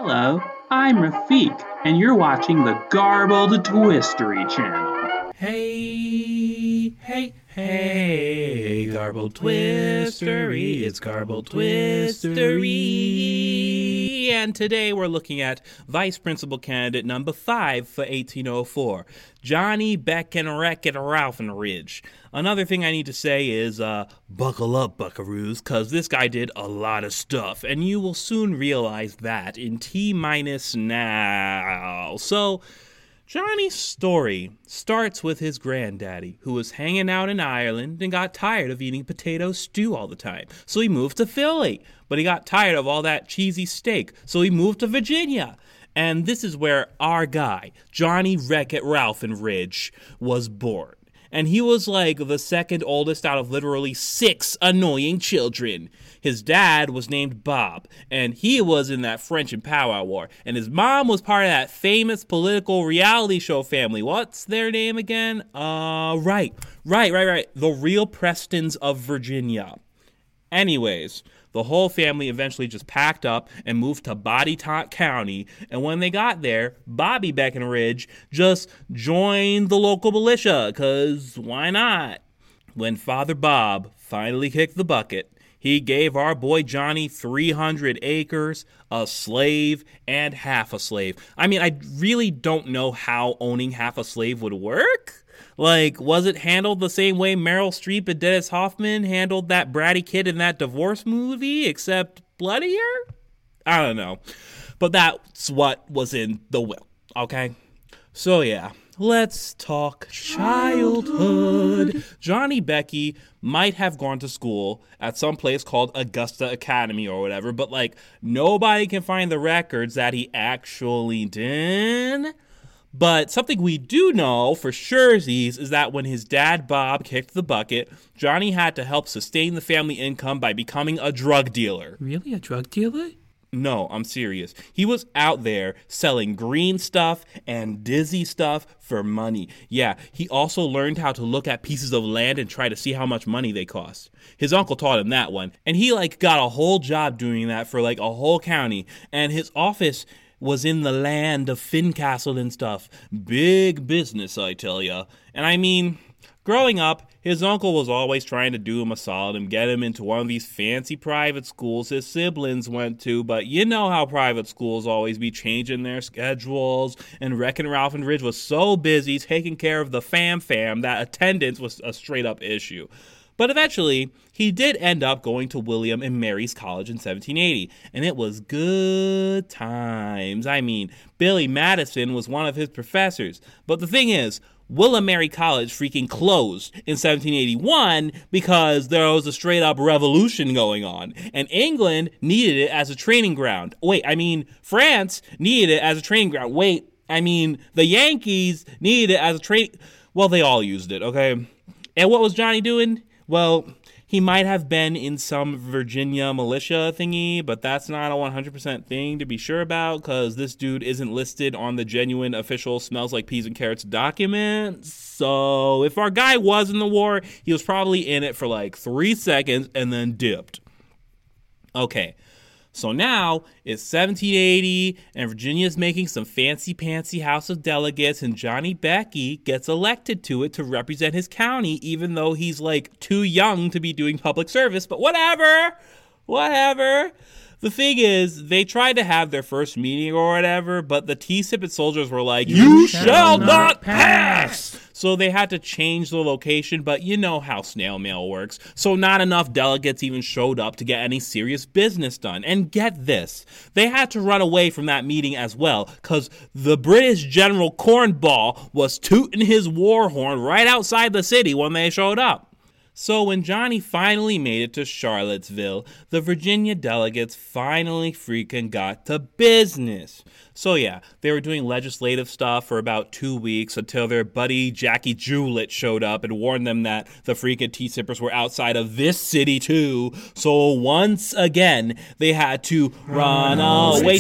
Hello, I'm Rafik, and you're watching the Garbled Twistery channel. Hey, Garbled Twistery, it's Garbled Twistery. And today we're looking at Vice Principal Candidate number 5 for 1804, Johnny Beckenrecket Ralphenridge. Another thing I need to say is, buckle up, buckaroos, cause this guy did a lot of stuff, and you will soon realize that in T-minus now. So, Johnny's story starts with his granddaddy, who was hanging out in Ireland and got tired of eating potato stew all the time. So he moved to Philly, but he got tired of all that cheesy steak, so he moved to Virginia. And this is where our guy, Johnny Reckitt Ralphenridge, was born. And he was like the second oldest out of literally 6 annoying children. His dad was named Bob, and he was in that French and Powwow War. And his mom was part of that famous political reality show family. What's their name again? Right. The Real Prestons of Virginia. Anyways, the whole family eventually just packed up and moved to Botetourt County, and when they got there, Bobby Beckenridge just joined the local militia, because why not? When Father Bob finally kicked the bucket, he gave our boy Johnny 300 acres, a slave, and half a slave. I mean, I really don't know how owning half a slave would work. Like, was it handled the same way Meryl Streep and Dennis Hoffman handled that bratty kid in that divorce movie, except bloodier? I don't know. But that's what was in the will, okay? So yeah, let's talk childhood. Johnny Becky might have gone to school at some place called Augusta Academy or whatever, but like, nobody can find the records that he actually did. But something we do know for surezies is that when his dad, Bob, kicked the bucket, Johnny had to help sustain the family income by becoming a drug dealer. Really? A drug dealer? No, I'm serious. He was out there selling green stuff and dizzy stuff for money. Yeah, he also learned how to look at pieces of land and try to see how much money they cost. His uncle taught him that one. And he got a whole job doing that for a whole county. And his office was in the land of Fincastle and stuff. Big business, I tell ya. And I mean, growing up, his uncle was always trying to do him a solid and get him into one of these fancy private schools his siblings went to, but you know how private schools always be changing their schedules, and Reckitt Ralphenridge was so busy taking care of the fam that attendance was a straight up issue. But eventually, he did end up going to William and Mary's College in 1780, and it was good times. I mean, Billy Madison was one of his professors. But the thing is, William Mary College freaking closed in 1781 because there was a straight-up revolution going on, and England needed it as a training ground. France needed it as a training ground. The Yankees needed it as a training... Well, they all used it, okay? And what was Johnny doing? Well, he might have been in some Virginia militia thingy, but that's not a 100% thing to be sure about, because this dude isn't listed on the genuine official Smells Like Peas and Carrots document. So if our guy was in the war, he was probably in it for 3 seconds and then dipped. Okay. So now it's 1780, and Virginia's making some fancy-pantsy House of Delegates, and Johnny Becky gets elected to it to represent his county, even though he's, too young to be doing public service, but whatever. The thing is, they tried to have their first meeting or whatever, but the tea-sipping soldiers were like, "You shall not pass!" So they had to change the location, but you know how snail mail works. So not enough delegates even showed up to get any serious business done. And get this, they had to run away from that meeting as well, because the British General Cornball was tooting his war horn right outside the city when they showed up. So when Johnny finally made it to Charlottesville, the Virginia delegates finally freaking got to business. So yeah, they were doing legislative stuff for about 2 weeks until their buddy Jackie Jewlett showed up and warned them that the freaking tea sippers were outside of this city too. So once again, they had to run away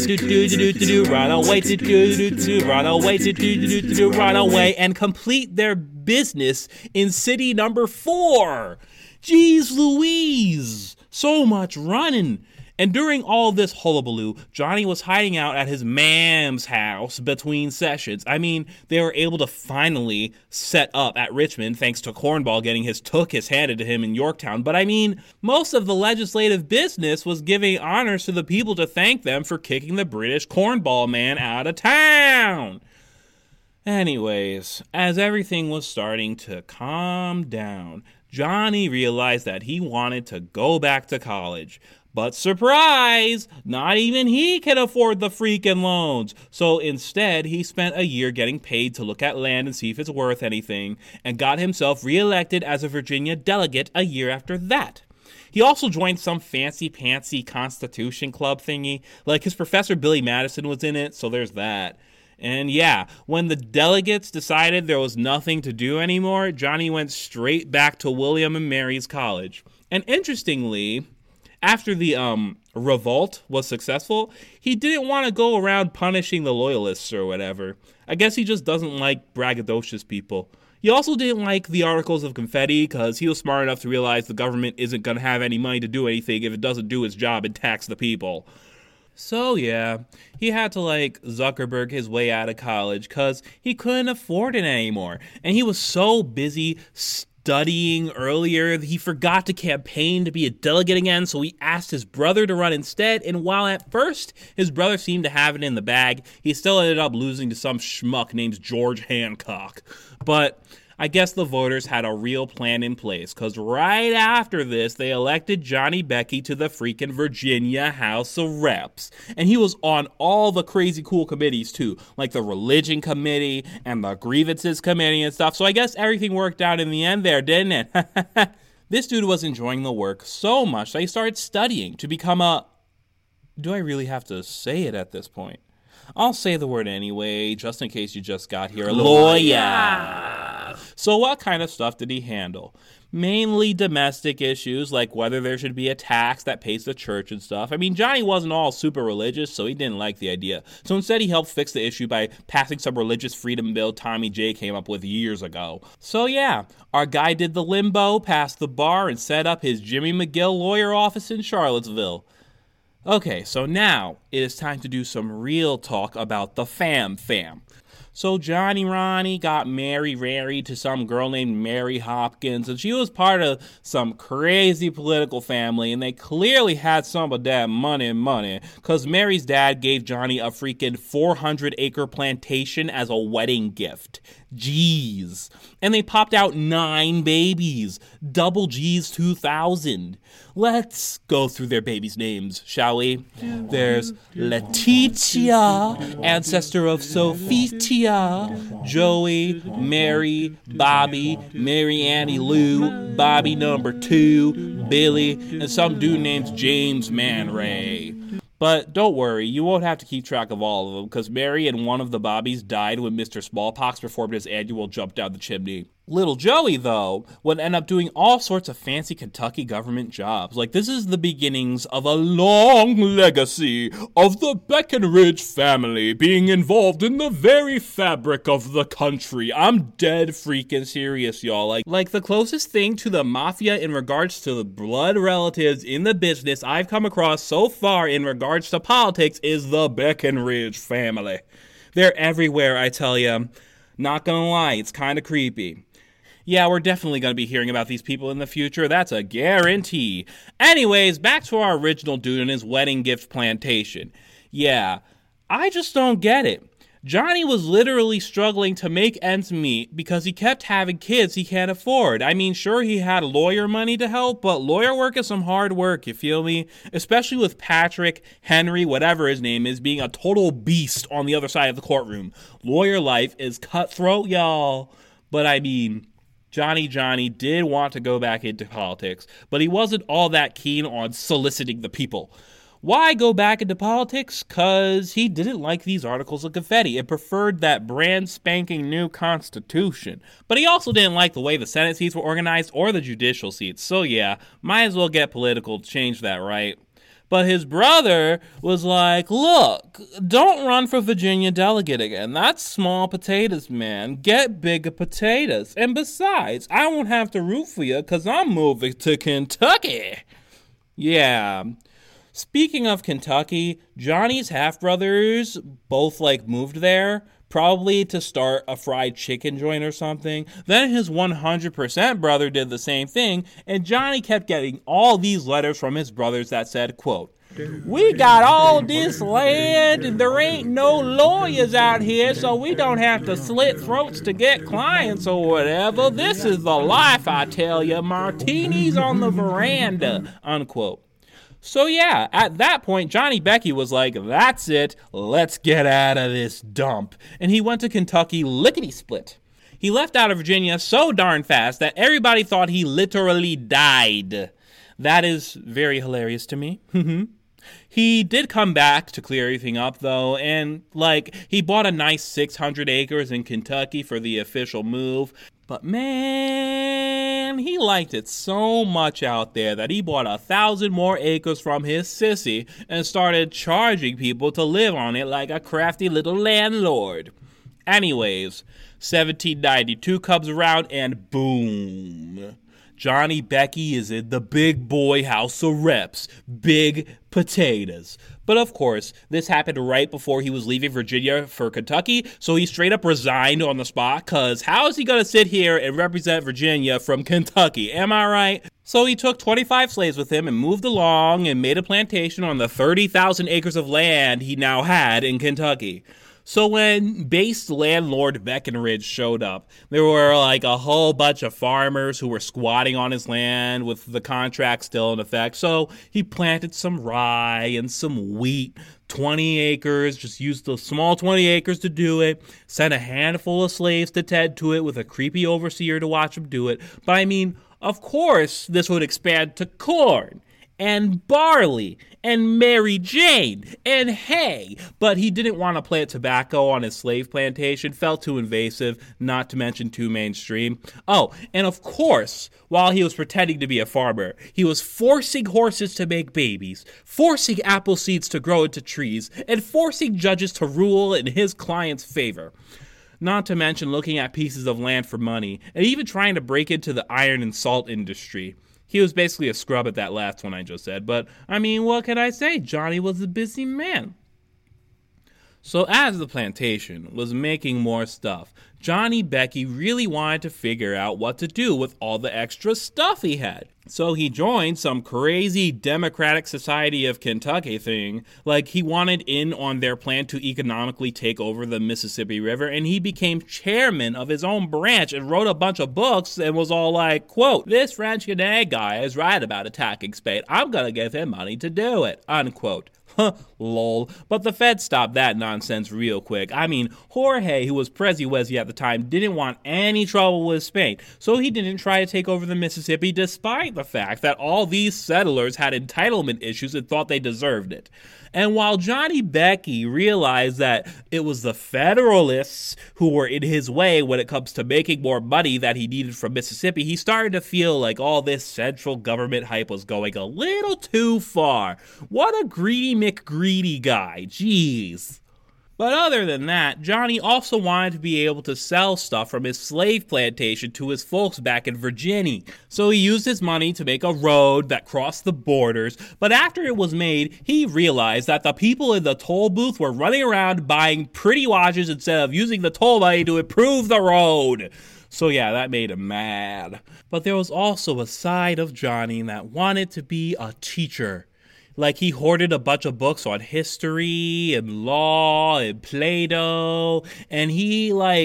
and complete their business in city number 4. Jeez Louise, so much running. And during all this hullabaloo, Johnny was hiding out at his mam's house between sessions. I mean, they were able to finally set up at Richmond thanks to Cornball getting his tuchus handed to him in Yorktown. But I mean, most of the legislative business was giving honors to the people to thank them for kicking the British Cornball man out of town. Anyways, as everything was starting to calm down, Johnny realized that he wanted to go back to college. But surprise! Not even he can afford the freaking loans. So instead, he spent a year getting paid to look at land and see if it's worth anything, and got himself reelected as a Virginia delegate a year after that. He also joined some fancy-pantsy Constitution Club thingy. Like his professor Billy Madison was in it, so there's that. And yeah, when the delegates decided there was nothing to do anymore, Johnny went straight back to William and Mary's College. And interestingly, after the revolt was successful, he didn't want to go around punishing the loyalists or whatever. I guess he just doesn't like braggadocious people. He also didn't like the Articles of Confetti because he was smart enough to realize the government isn't going to have any money to do anything if it doesn't do its job and tax the people. So yeah, he had to Zuckerberg his way out of college because he couldn't afford it anymore. And he was so busy studying earlier, he forgot to campaign to be a delegate again, so he asked his brother to run instead, and while at first his brother seemed to have it in the bag, he still ended up losing to some schmuck named George Hancock. But I guess the voters had a real plan in place, because right after this, they elected Johnny Becky to the freaking Virginia House of Reps. And he was on all the crazy cool committees, too, like the Religion Committee and the Grievances Committee and stuff. So I guess everything worked out in the end there, didn't it? This dude was enjoying the work so much that he started studying to become a... Do I really have to say it at this point? I'll say the word anyway, just in case you just got here. Lawyer! So what kind of stuff did he handle? Mainly domestic issues, like whether there should be a tax that pays the church and stuff. I mean, Johnny wasn't all super religious, so he didn't like the idea. So instead, he helped fix the issue by passing some religious freedom bill Tommy J came up with years ago. So yeah, our guy did the limbo, passed the bar, and set up his Jimmy McGill lawyer office in Charlottesville. Okay, so now it is time to do some real talk about the fam. So Johnny Ronnie got married to some girl named Mary Hopkins, and she was part of some crazy political family, and they clearly had some of that money, because Mary's dad gave Johnny a freaking 400-acre plantation as a wedding gift. Jeez. And they popped out 9 babies. Double G's 2,000. Let's go through their babies' names, shall we? There's Letitia, ancestor of Sophitia, Joey, Mary, Bobby, Mary Annie Lou, Bobby number 2, Billy, and some dude named James Man Ray. But don't worry, you won't have to keep track of all of them, because Mary and one of the Bobbies died when Mr. Smallpox performed his annual jump down the chimney. Little Joey, though, would end up doing all sorts of fancy Kentucky government jobs. Like, this is the beginnings of a long legacy of the Breckinridge family being involved in the very fabric of the country. I'm dead freaking serious, y'all. Like the closest thing to the mafia in regards to the blood relatives in the business I've come across so far in regards to politics is the Breckinridge family. They're everywhere, I tell ya. Not gonna lie, it's kind of creepy. Yeah, we're definitely going to be hearing about these people in the future. That's a guarantee. Anyways, back to our original dude and his wedding gift plantation. Yeah, I just don't get it. Johnny was literally struggling to make ends meet because he kept having kids he can't afford. I mean, sure, he had lawyer money to help, but lawyer work is some hard work, you feel me? Especially with Patrick, Henry, whatever his name is, being a total beast on the other side of the courtroom. Lawyer life is cutthroat, y'all. But I mean... Johnny did want to go back into politics, but he wasn't all that keen on soliciting the people. Why go back into politics? Because he didn't like these Articles of Confetti and preferred that brand spanking new Constitution. But he also didn't like the way the Senate seats were organized or the judicial seats. So yeah, might as well get political to change that, right? But his brother was like, look, don't run for Virginia delegate again. That's small potatoes, man. Get bigger potatoes. And besides, I won't have to root for you because I'm moving to Kentucky. Yeah. Speaking of Kentucky, Johnny's half-brothers both moved there, probably to start a fried chicken joint or something. Then his 100% brother did the same thing, and Johnny kept getting all these letters from his brothers that said, quote, "We got all this land and there ain't no lawyers out here, so we don't have to slit throats to get clients or whatever. This is the life, I tell you. Martinis on the veranda," unquote. So yeah, at that point, Johnny Becky was like, that's it, let's get out of this dump. And he went to Kentucky lickety-split. He left out of Virginia so darn fast that everybody thought he literally died. That is very hilarious to me. He did come back to clear everything up, though, and, he bought a nice 600 acres in Kentucky for the official move. But man, he liked it so much out there that he bought 1,000 more acres from his sissy and started charging people to live on it like a crafty little landlord. Anyways, 1792 comes around and boom. Johnny Becky is in the big boy House of Reps. Big potatoes. But of course, this happened right before he was leaving Virginia for Kentucky, so he straight up resigned on the spot, cause how is he gonna sit here and represent Virginia from Kentucky, am I right? So he took 25 slaves with him and moved along and made a plantation on the 30,000 acres of land he now had in Kentucky. So when based landlord Breckinridge showed up, there were a whole bunch of farmers who were squatting on his land with the contract still in effect. So he planted some rye and some wheat, 20 acres, just used the small 20 acres to do it, sent a handful of slaves to tend to it with a creepy overseer to watch him do it. But I mean, of course, this would expand to corn and barley, and Mary Jane, and hay. But he didn't want to plant tobacco on his slave plantation, felt too invasive, not to mention too mainstream. Oh, and of course, while he was pretending to be a farmer, he was forcing horses to make babies, forcing apple seeds to grow into trees, and forcing judges to rule in his client's favor. Not to mention looking at pieces of land for money, and even trying to break into the iron and salt industry. He was basically a scrub at that last one I just said, but I mean, what can I say? Johnny was a busy man. So as the plantation was making more stuff, Johnny Becky really wanted to figure out what to do with all the extra stuff he had. So he joined some crazy Democratic Society of Kentucky thing. He wanted in on their plan to economically take over the Mississippi River, and he became chairman of his own branch and wrote a bunch of books and was all like, quote, "This French Cadet guy is right about attacking Spain. I'm gonna give him money to do it," unquote. Lol. But the Fed stopped that nonsense real quick. I mean, Jorge, who was Prezi-Wezi at the time, didn't want any trouble with Spain, so he didn't try to take over the Mississippi despite the fact that all these settlers had entitlement issues and thought they deserved it. And while Johnny Becky realized that it was the Federalists who were in his way when it comes to making more money that he needed from Mississippi, he started to feel like all this central government hype was going a little too far. What a greedy McGreedy guy. Jeez. But other than that, Johnny also wanted to be able to sell stuff from his slave plantation to his folks back in Virginia. So he used his money to make a road that crossed the borders, but after it was made, he realized that the people in the toll booth were running around buying pretty watches instead of using the toll money to improve the road. So yeah, that made him mad. But there was also a side of Johnny that wanted to be a teacher. He hoarded a bunch of books on history and law and Plato, and he,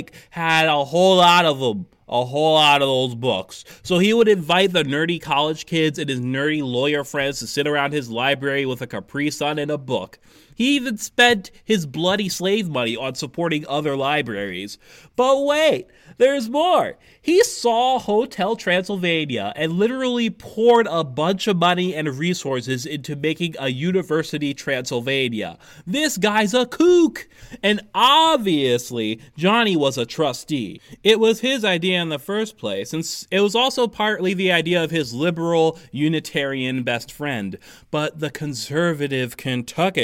had a whole lot of them. A whole lot of those books. So he would invite the nerdy college kids and his nerdy lawyer friends to sit around his library with a Capri Sun and a book. He even spent his bloody slave money on supporting other libraries. But wait, there's more. He saw Hotel Transylvania and literally poured a bunch of money and resources into making a University Transylvania. This guy's a kook. And obviously, Johnny was a trustee. It was his idea in the first place, and it was also partly the idea of his liberal Unitarian best friend. But the conservative Kentucky people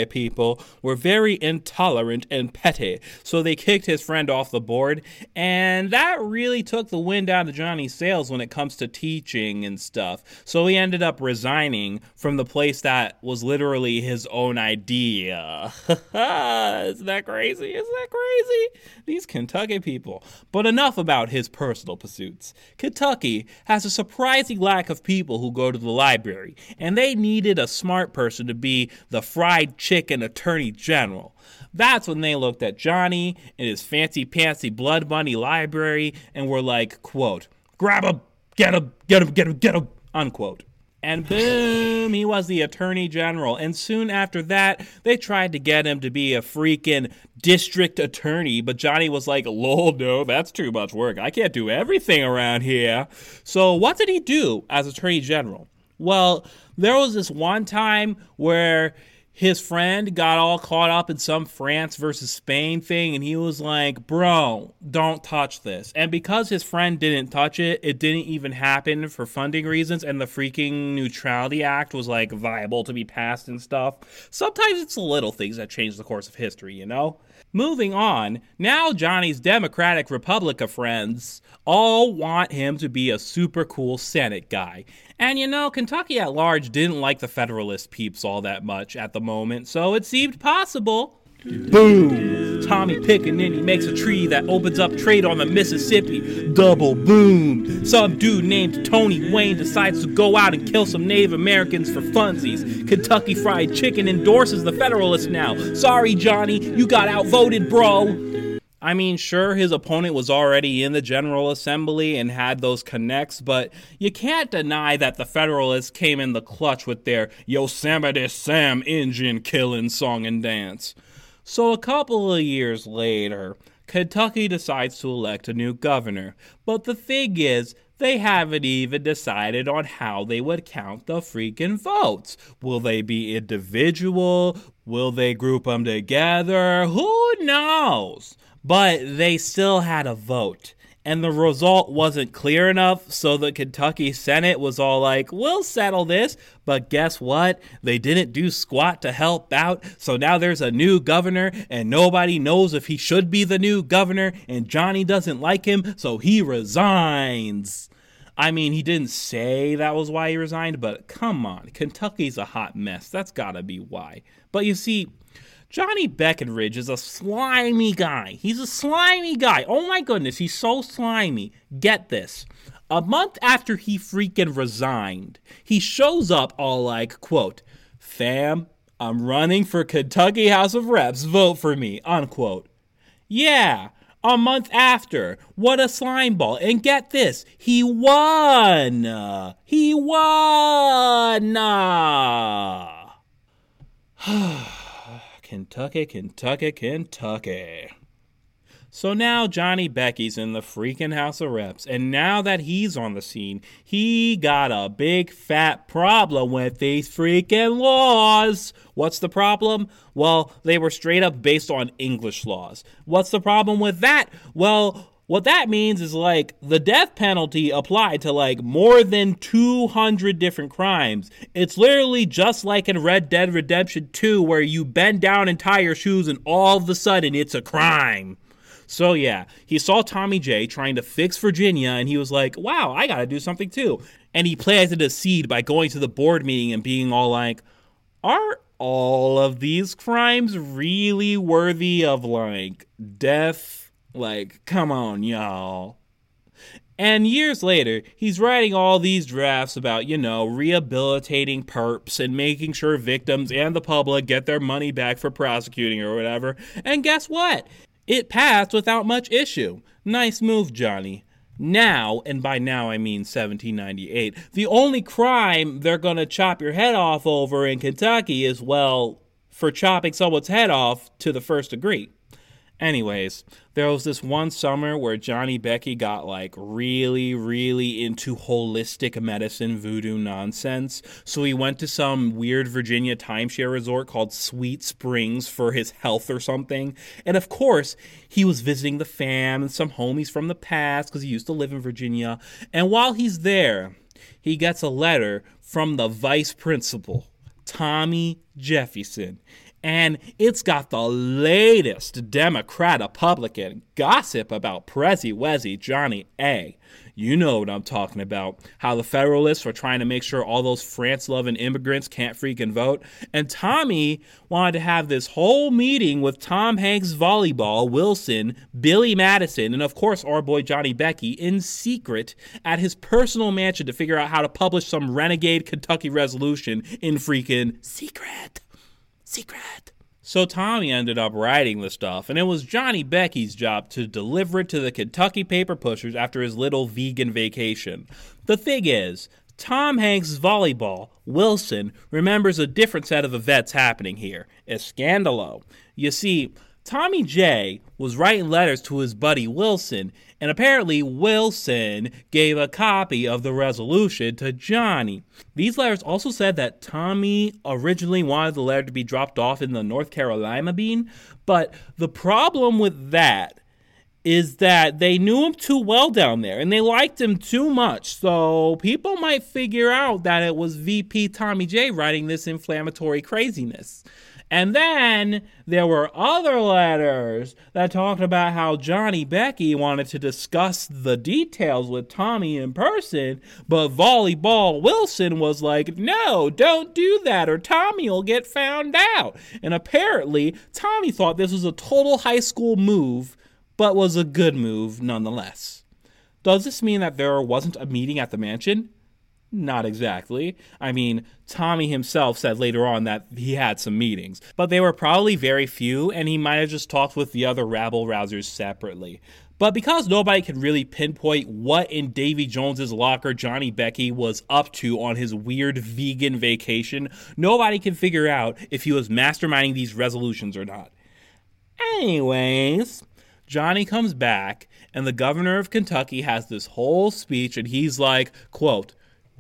people were very intolerant and petty, so they kicked his friend off the board, and that really took the wind out of Johnny's sails when it comes to teaching and stuff. So he ended up resigning from the place that was literally his own idea. Isn't that crazy? Isn't that crazy? These Kentucky people. But enough about his personal pursuits. Kentucky has a surprising lack of people who go to the library, and they needed a smart person to be the fried chicken attorney general. That's when they looked at Johnny in his fancy-pantsy blood money library and were like, quote, grab him, get him, get him, get him, get him, unquote. And boom, he was the attorney general. And soon after that, they tried to get him to be a freaking district attorney. But Johnny was like, lol, no, that's too much work. I can't do everything around here. So what did he do as attorney general? Well, there was this one time where his friend got all caught up in some France versus Spain thing, and he was like, bro, don't touch this. And because his friend didn't touch it, it didn't even happen for funding reasons, and the freaking Neutrality Act was, like, viable to be passed and stuff. Sometimes it's the little things that change the course of history, you know? Moving on, now Johnny's Democratic Republica friends all want him to be a super cool Senate guy. And you know, Kentucky at large didn't like the Federalist peeps all that much at the moment, so it seemed possible. Boom! Tommy Pickaninny makes a treaty that opens up trade on the Mississippi. Double boom! Some dude named Tony Wayne decides to go out and kill some Native Americans for funsies. Kentucky Fried Chicken endorses the Federalists now. Sorry, Johnny, you got outvoted, bro. I mean, sure, his opponent was already in the General Assembly and had those connects, but you can't deny that the Federalists came in the clutch with their Yosemite Sam Injun killing song and dance. So a couple of years later, Kentucky decides to elect a new governor. But the thing is, they haven't even decided on how they would count the freaking votes. Will they be individual? Will they group them together? Who knows? But they still had a vote. And the result wasn't clear enough, so the Kentucky Senate was all like, we'll settle this. But guess what? They didn't do squat to help out, so now there's a new governor, and nobody knows if he should be the new governor, and Johnny doesn't like him, so he resigns. I mean, he didn't say that was why he resigned, but come on, Kentucky's a hot mess. That's gotta be why. But you see, Johnny Beckenridge is a slimy guy. He's a slimy guy. Oh my goodness, he's so slimy. Get this. A month after he freaking resigned, he shows up all like, quote, fam, I'm running for Kentucky House of Reps. Vote for me, unquote. Yeah, a month after. What a slime ball. And get this, he won. He won. Kentucky, Kentucky, Kentucky. So now Johnny Becky's in the freaking House of Reps, and now that he's on the scene, he got a big fat problem with these freaking laws. What's the problem? Well, they were straight up based on English laws. What's the problem with that? Well, what that means is, like, the death penalty applied to, like, more than 200 different crimes. It's literally just like in Red Dead Redemption 2, where you bend down and tie your shoes and all of a sudden it's a crime. So yeah, he saw Tommy J trying to fix Virginia and he was like, wow, I gotta do something too. And he planted a seed by going to the board meeting and being all like, are all of these crimes really worthy of, like, death? Like, come on, y'all. And years later, he's writing all these drafts about, you know, rehabilitating perps and making sure victims and the public get their money back for prosecuting or whatever. And guess what? It passed without much issue. Nice move, Johnny. Now, and by now I mean 1798, the only crime they're going to chop your head off over in Kentucky is, well, for chopping someone's head off to the first degree. Anyways, there was this one summer where Johnny Becky got, like, really, really into holistic medicine voodoo nonsense. So he went to some weird Virginia timeshare resort called Sweet Springs for his health or something. And of course, he was visiting the fam and some homies from the past because he used to live in Virginia. And while he's there, he gets a letter from the vice principal, Tommy Jefferson. And it's got the latest Democrat-Republican gossip about Prezi Wezi Johnny A. You know what I'm talking about. How the Federalists were trying to make sure all those France-loving immigrants can't freaking vote. And Tommy wanted to have this whole meeting with Tom Hanks' volleyball, Wilson, Billy Madison, and of course our boy Johnny Becky in secret at his personal mansion to figure out how to publish some renegade Kentucky resolution in freaking secret. So Tommy ended up writing the stuff, and it was Johnny Becky's job to deliver it to the Kentucky paper pushers after his little vegan vacation. The thing is, Tom Hanks' volleyball, Wilson, remembers a different set of events happening here. Escandalo. You see, Tommy J was writing letters to his buddy Wilson, and apparently Wilson gave a copy of the resolution to Johnny. These letters also said that Tommy originally wanted the letter to be dropped off in the North Carolina bean, but the problem with that is that they knew him too well down there, and they liked him too much, so people might figure out that it was VP Tommy J writing this inflammatory craziness. And then there were other letters that talked about how Johnny Becky wanted to discuss the details with Tommy in person, but Volleyball Wilson was like, no, don't do that or Tommy will get found out. And apparently, Tommy thought this was a total high school move, but was a good move nonetheless. Does this mean that there wasn't a meeting at the mansion? Not exactly. I mean, Tommy himself said later on that he had some meetings, but they were probably very few, and he might have just talked with the other rabble-rousers separately. But because nobody could really pinpoint what in Davy Jones's locker Johnny Becky was up to on his weird vegan vacation, nobody can figure out if he was masterminding these resolutions or not. Anyways, Johnny comes back, and the governor of Kentucky has this whole speech, and he's like, quote,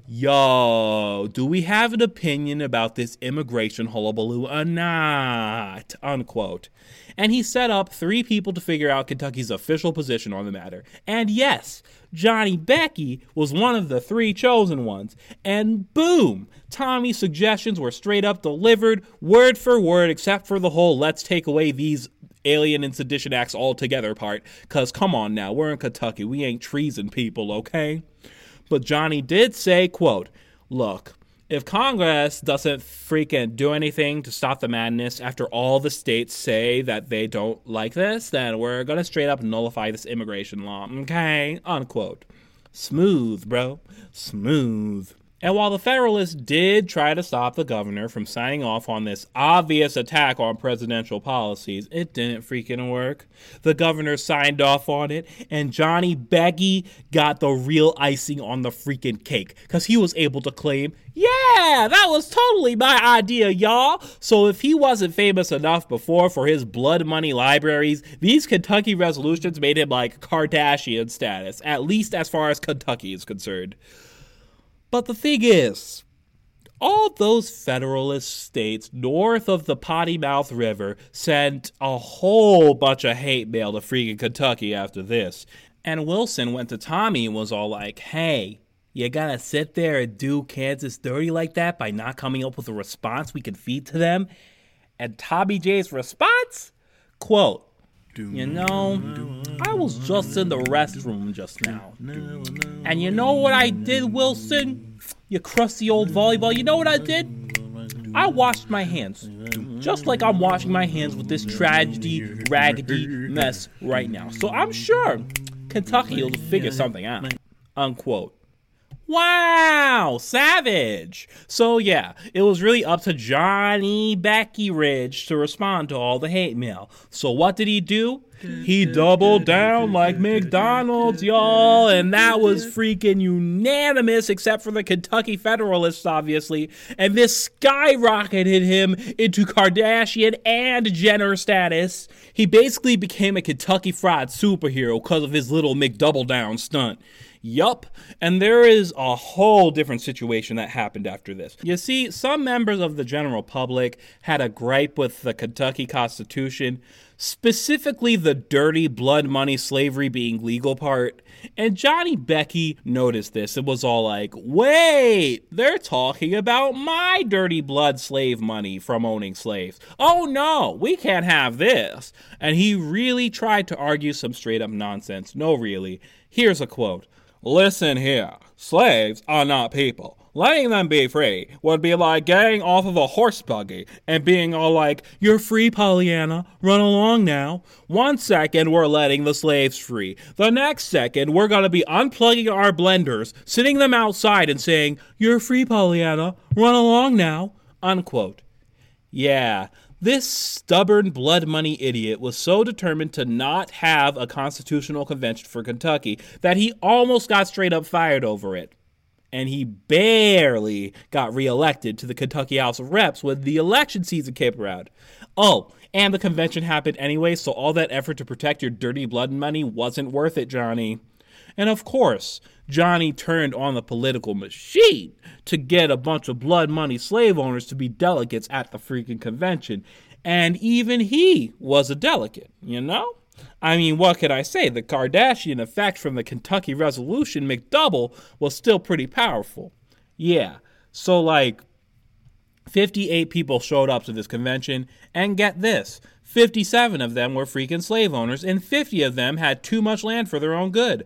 yo, do we have an opinion about this immigration hullabaloo or not? Unquote. And he set up 3 people to figure out Kentucky's official position on the matter. And yes, Johnny Becky was one of the 3 chosen ones. And boom, Tommy's suggestions were straight up delivered, word for word, except for the whole let's take away these Alien and Sedition Acts altogether part. Because come on now, we're in Kentucky. We ain't treason people, okay? But Johnny did say, quote, look, if Congress doesn't freaking do anything to stop the madness after all the states say that they don't like this, then we're going to straight up nullify this immigration law, okay? Unquote. Smooth, bro. Smooth. And while the Federalists did try to stop the governor from signing off on this obvious attack on presidential policies, it didn't freaking work. The governor signed off on it, and Johnny Becky got the real icing on the freaking cake, because he was able to claim, yeah, that was totally my idea, y'all. So if he wasn't famous enough before for his blood money libraries, these Kentucky resolutions made him like Kardashian status, at least as far as Kentucky is concerned. But the thing is, all those Federalist states north of the Potty Mouth River sent a whole bunch of hate mail to freaking Kentucky after this. And Wilson went to Tommy and was all like, hey, you gotta sit there and do Kansas dirty like that by not coming up with a response we can feed to them? And Tommy J's response? Quote, you know, I was just in the restroom just now. And you know what I did, Wilson? You crusty old volleyball. You know what I did? I washed my hands. Just like I'm washing my hands with this tragedy, raggedy mess right now. So I'm sure Kentucky will figure something out. Unquote. Wow, savage. So yeah, it was really up to Johnny Becky Ridge to respond to all the hate mail. So what did he do? He doubled down like McDonald's, y'all, and that was freaking unanimous except for the Kentucky Federalists, obviously, and this skyrocketed him into Kardashian and Jenner status. He basically became a Kentucky Fried superhero because of his little McDouble down stunt. Yup, and there is a whole different situation that happened after this. You see, some members of the general public had a gripe with the Kentucky Constitution, specifically the dirty blood money slavery being legal part. And Johnny Becky noticed this and was all like, wait, they're talking about my dirty blood slave money from owning slaves. Oh no, we can't have this. And he really tried to argue some straight up nonsense. No, really. Here's a quote. Listen here, slaves are not people. Letting them be free would be like getting off of a horse buggy and being all like, you're free, Pollyanna, run along now. 1 second, we're letting the slaves free. The next second, we're going to be unplugging our blenders, sitting them outside and saying, you're free, Pollyanna, run along now, unquote. Yeah, this stubborn blood money idiot was so determined to not have a constitutional convention for Kentucky that he almost got straight up fired over it. And he barely got reelected to the Kentucky House of Reps when the election season came around. Oh, and the convention happened anyway, so all that effort to protect your dirty blood money wasn't worth it, Johnny. And of course, Johnny turned on the political machine to get a bunch of blood money slave owners to be delegates at the freaking convention. And even he was a delegate, you know? I mean, what could I say? The Kardashian effect from the Kentucky Resolution McDouble was still pretty powerful. Yeah, so like 58 people showed up to this convention, and get this, 57 of them were freaking slave owners, and 50 of them had too much land for their own good.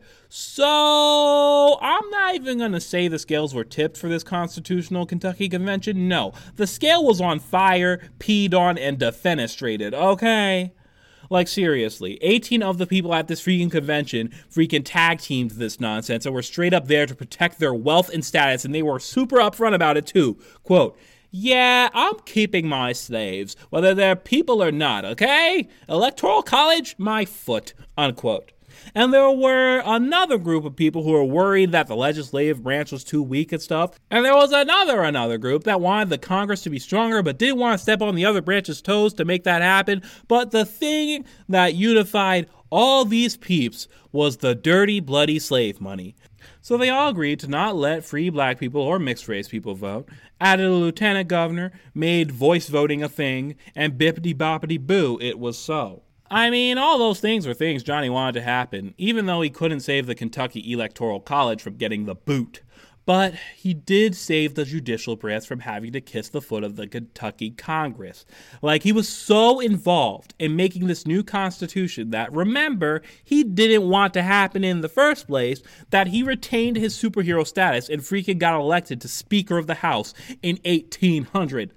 So, I'm not even going to say the scales were tipped for this constitutional Kentucky convention. No, the scale was on fire, peed on, and defenestrated, okay? Like, seriously, 18 of the people at this freaking convention freaking tag teamed this nonsense and were straight up there to protect their wealth and status, and they were super upfront about it too. Quote, yeah, I'm keeping my slaves, whether they're people or not, okay? Electoral college, my foot, unquote. And there were another group of people who were worried that the legislative branch was too weak and stuff. And there was another group that wanted the Congress to be stronger but didn't want to step on the other branch's toes to make that happen. But the thing that unified all these peeps was the dirty, bloody slave money. So they all agreed to not let free black people or mixed race people vote, added a lieutenant governor, made voice voting a thing, and bippity-boppity-boo, it was so. I mean, all those things were things Johnny wanted to happen, even though he couldn't save the Kentucky Electoral College from getting the boot. But he did save the judicial branch from having to kiss the foot of the Kentucky Congress. Like, he was so involved in making this new constitution that, remember, he didn't want to happen in the first place, that he retained his superhero status and freaking got elected to Speaker of the House in 1800.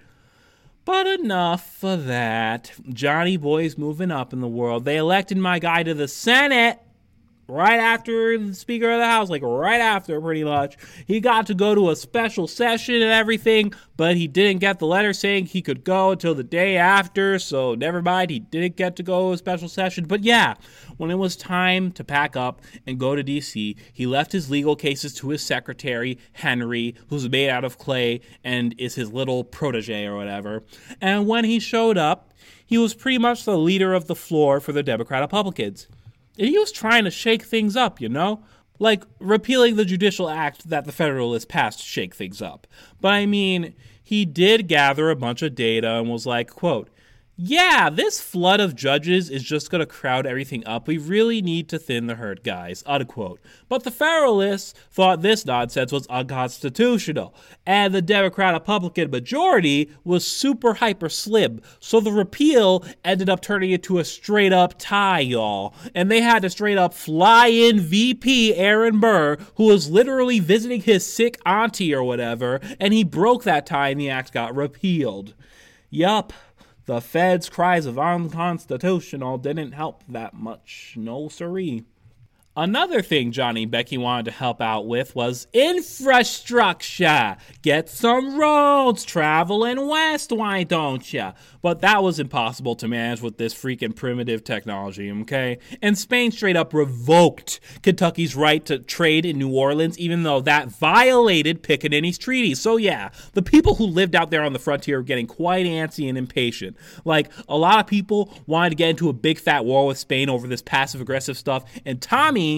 But enough of that. Johnny Boy's moving up in the world. They elected my guy to the Senate right after the Speaker of the House, like right after pretty much. He got to go to a special session and everything, but he didn't get the letter saying he could go until the day after, so never mind, he didn't get to go to a special session. But yeah, when it was time to pack up and go to D.C., he left his legal cases to his secretary, Henry, who's made out of clay and is his little protege or whatever. And when he showed up, he was pretty much the leader of the floor for the Democrat Republicans. And he was trying to shake things up, you know? Like repealing the Judicial Act that the Federalists passed to shake things up. But I mean, he did gather a bunch of data and was like, quote, yeah, this flood of judges is just going to crowd everything up. We really need to thin the herd, guys, unquote. But the Federalists thought this nonsense was unconstitutional, and the Democrat-Republican majority was super hyper slim, so the repeal ended up turning into a straight-up tie, y'all. And they had to straight-up fly in VP Aaron Burr, who was literally visiting his sick auntie or whatever, and he broke that tie and the act got repealed. Yup. The Fed's cries of unconstitutional didn't help that much. No siree. Another thing Johnny Becky wanted to help out with was infrastructure. Get some roads traveling west, why don't ya? But that was impossible to manage with this freaking primitive technology, okay? And Spain straight up revoked Kentucky's right to trade in New Orleans, even though that violated Pickaninny's treaty. So yeah, the people who lived out there on the frontier were getting quite antsy and impatient. Like, a lot of people wanted to get into a big fat war with Spain over this passive-aggressive stuff, and Tommy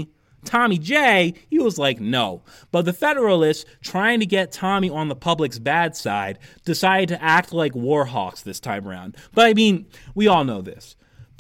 J, he was like, no. But the Federalists, trying to get Tommy on the public's bad side, decided to act like war hawks this time around. But I mean, we all know this.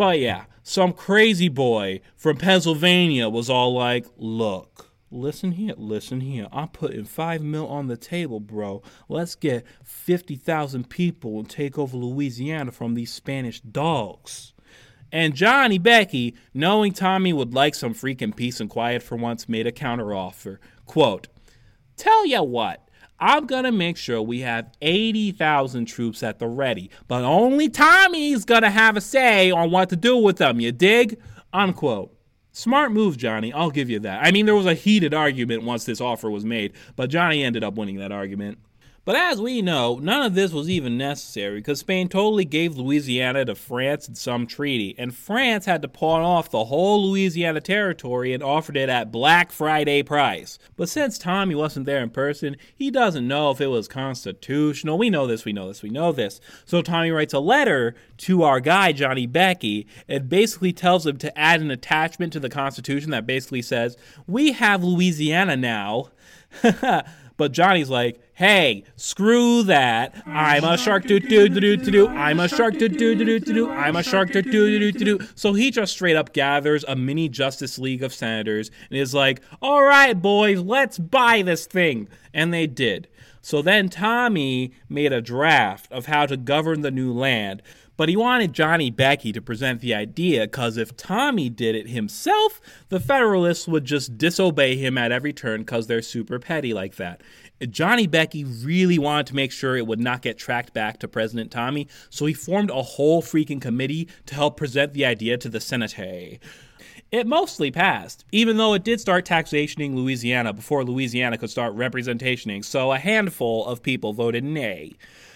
But yeah, some crazy boy from Pennsylvania was all like, look, listen here. I'm putting $5 million on the table, bro. Let's get 50,000 people and take over Louisiana from these Spanish dogs. And Johnny Becky, knowing Tommy would like some freaking peace and quiet for once, made a counteroffer. Quote, tell ya what, I'm going to make sure we have 80,000 troops at the ready, but only Tommy's going to have a say on what to do with them, you dig? Unquote. Smart move, Johnny, I'll give you that. I mean, there was a heated argument once this offer was made, but Johnny ended up winning that argument. But as we know, none of this was even necessary because Spain totally gave Louisiana to France in some treaty, and France had to pawn off the whole Louisiana territory and offered it at Black Friday price. But since Tommy wasn't there in person, he doesn't know if it was constitutional. We know this. So Tommy writes a letter to our guy, Johnny Becky, and basically tells him to add an attachment to the Constitution that basically says, we have Louisiana now. But Johnny's like, hey, screw that. I'm a shark, do-do-do-do-do-do. I'm a shark, do-do-do-do-do-do. I'm a shark, do-do-do-do-do-do. So he just straight up gathers a mini Justice League of senators and is like, all right, boys, let's buy this thing. And they did. So then Tommy made a draft of how to govern the new land. But he wanted Johnny Becky to present the idea because if Tommy did it himself, the Federalists would just disobey him at every turn because they're super petty like that. Johnny Becky really wanted to make sure it would not get tracked back to President Tommy, so he formed a whole freaking committee to help present the idea to the Senate. It mostly passed, even though it did start taxationing Louisiana before Louisiana could start representationing, so a handful of people voted nay.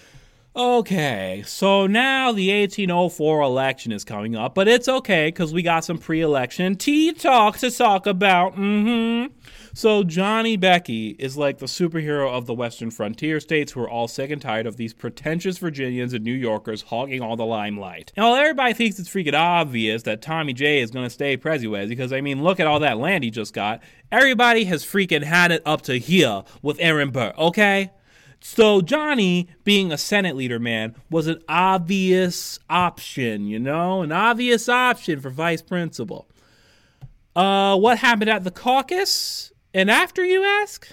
Okay, so now the 1804 election is coming up, but it's okay because we got some pre-election tea talk to talk about. So Johnny Becky is like the superhero of the Western frontier states who are all sick and tired of these pretentious Virginians and New Yorkers hogging all the limelight. Now, everybody thinks it's freaking obvious that Tommy J is going to stay president because, I mean, look at all that land he just got. Everybody has freaking had it up to here with Aaron Burr, okay? So Johnny, being a Senate leader, man, was an obvious option, an obvious option for vice principal. What happened at the caucus? And after, you ask?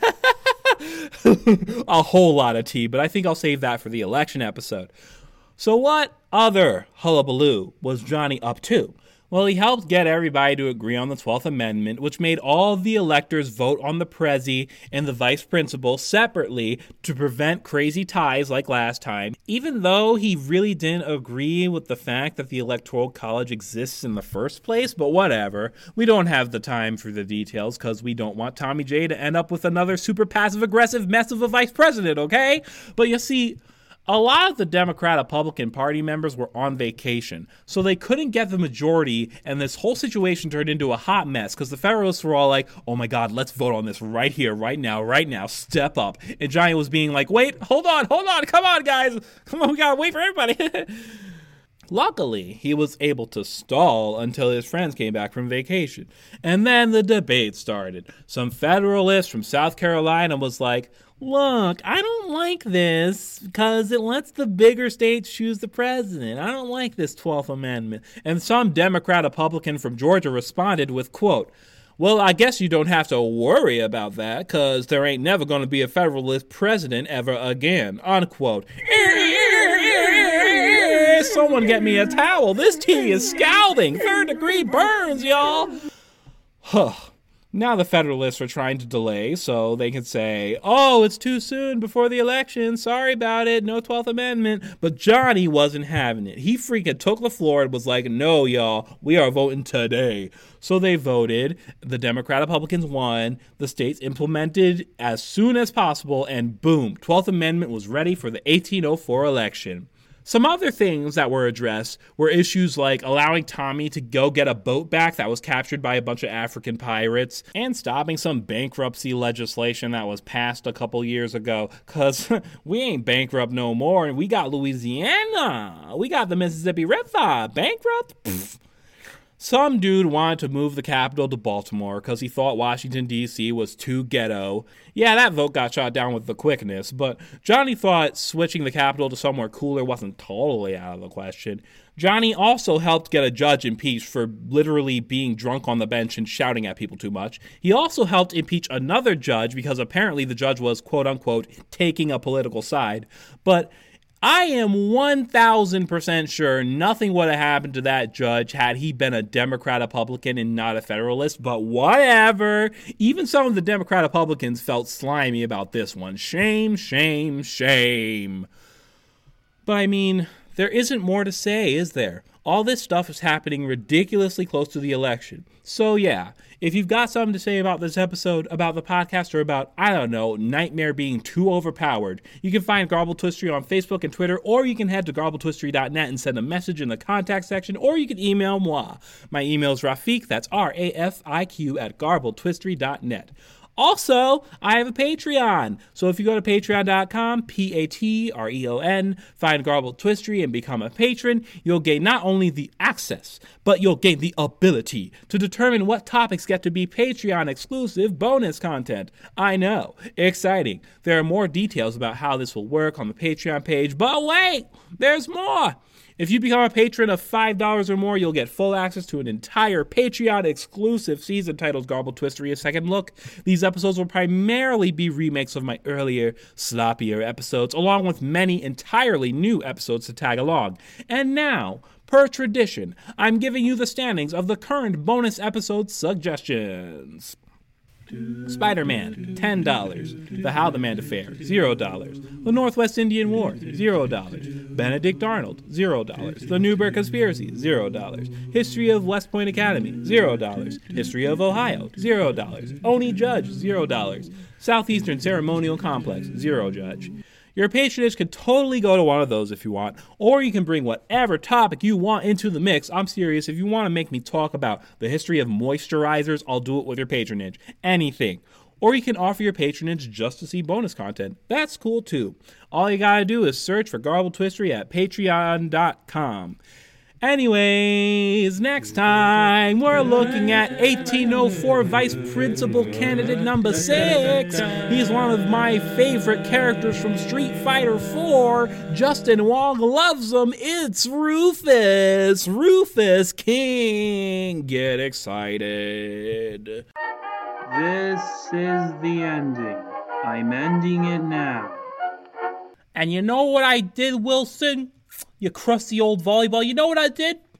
A whole lot of tea, but I think I'll save that for the election episode. So what other hullabaloo was Johnny up to? Well, he helped get everybody to agree on the 12th Amendment, which made all of the electors vote on the prezi and the vice principal separately to prevent crazy ties like last time, even though he really didn't agree with the fact that the Electoral College exists in the first place, but whatever. We don't have the time for the details because we don't want Tommy J to end up with another super passive-aggressive mess of a vice president, okay? But you see, a lot of the Democrat-Republican Party members were on vacation, so they couldn't get the majority, and this whole situation turned into a hot mess because the Federalists were all like, oh my God, let's vote on this right here, right now, step up. And Johnny was being like, wait, hold on, come on, guys. Come on, we gotta wait for everybody. Luckily, he was able to stall until his friends came back from vacation. And then the debate started. Some Federalist from South Carolina was like, look, I don't like this because it lets the bigger states choose the president. I don't like this 12th Amendment. And some Democrat-Republican from Georgia responded with, quote, well, I guess you don't have to worry about that because there ain't never going to be a Federalist president ever again, unquote. Someone get me a towel. This tea is scalding. 3rd degree burns, y'all. Now the Federalists are trying to delay so they can say, oh, it's too soon before the election. Sorry about it. No 12th Amendment. But Johnny wasn't having it. He freaking took the floor and was like, no, y'all, we are voting today. So they voted. The Democrat-Republicans won. The states implemented as soon as possible. And boom, 12th Amendment was ready for the 1804 election. Some other things that were addressed were issues like allowing Tommy to go get a boat back that was captured by a bunch of African pirates and stopping some bankruptcy legislation that was passed a couple years ago because we ain't bankrupt no more and we got Louisiana. We got the Mississippi River. Bankrupt? Pfft. Some dude wanted to move the capital to Baltimore because he thought Washington, D.C. was too ghetto. Yeah, that vote got shot down with the quickness, but Johnny thought switching the capital to somewhere cooler wasn't totally out of the question. Johnny also helped get a judge impeached for literally being drunk on the bench and shouting at people too much. He also helped impeach another judge because apparently the judge was, quote-unquote, taking a political side. But I am 1,000% sure nothing would have happened to that judge had he been a Democrat Republican and not a Federalist, but whatever. Even some of the Democrat Republicans felt slimy about this one. Shame, shame, shame. But I mean, there isn't more to say, is there? All this stuff is happening ridiculously close to the election. So yeah, if you've got something to say about this episode, about the podcast, or about, I don't know, Nightmare being too overpowered, you can find Garbled Twistery on Facebook and Twitter, or you can head to garbledtwistery.net and send a message in the contact section, or you can email moi. My email is Rafiq, that's RAFIQ at garbledtwistery.net. Also, I have a Patreon. So if you go to patreon.com, Patreon, find Garbled Twistery and become a patron, you'll gain not only the access, but you'll gain the ability to determine what topics get to be Patreon exclusive bonus content. I know, exciting. There are more details about how this will work on the Patreon page, but wait, there's more. If you become a patron of $5 or more, you'll get full access to an entire Patreon-exclusive season titled Garbled Twistery: A Second Look. These episodes will primarily be remakes of my earlier, sloppier episodes, along with many entirely new episodes to tag along. And now, per tradition, I'm giving you the standings of the current bonus episode suggestions. Spider-Man, $10. The How the Man Affair, $0. The Northwest Indian War, $0. Benedict Arnold, $0. The Newberg Conspiracy, $0. History of West Point Academy, $0. History of Ohio, $0. Oni Judge, $0. Southeastern Ceremonial Complex, $0 Judge. Your patronage can totally go to one of those if you want, or you can bring whatever topic you want into the mix. I'm serious. If you want to make me talk about the history of moisturizers, I'll do it with your patronage. Anything. Or you can offer your patronage just to see bonus content. That's cool too. All you gotta do is search for Garbled Twistery at patreon.com. Anyways, next time we're looking at 1804 Vice Principal Candidate number 6. He's one of my favorite characters from Street Fighter IV. Justin Wong loves him. It's Rufus. Rufus King. Get excited. This is the ending. I'm ending it now. And you know what I did, Wilson? You crusty old volleyball. You know what I did?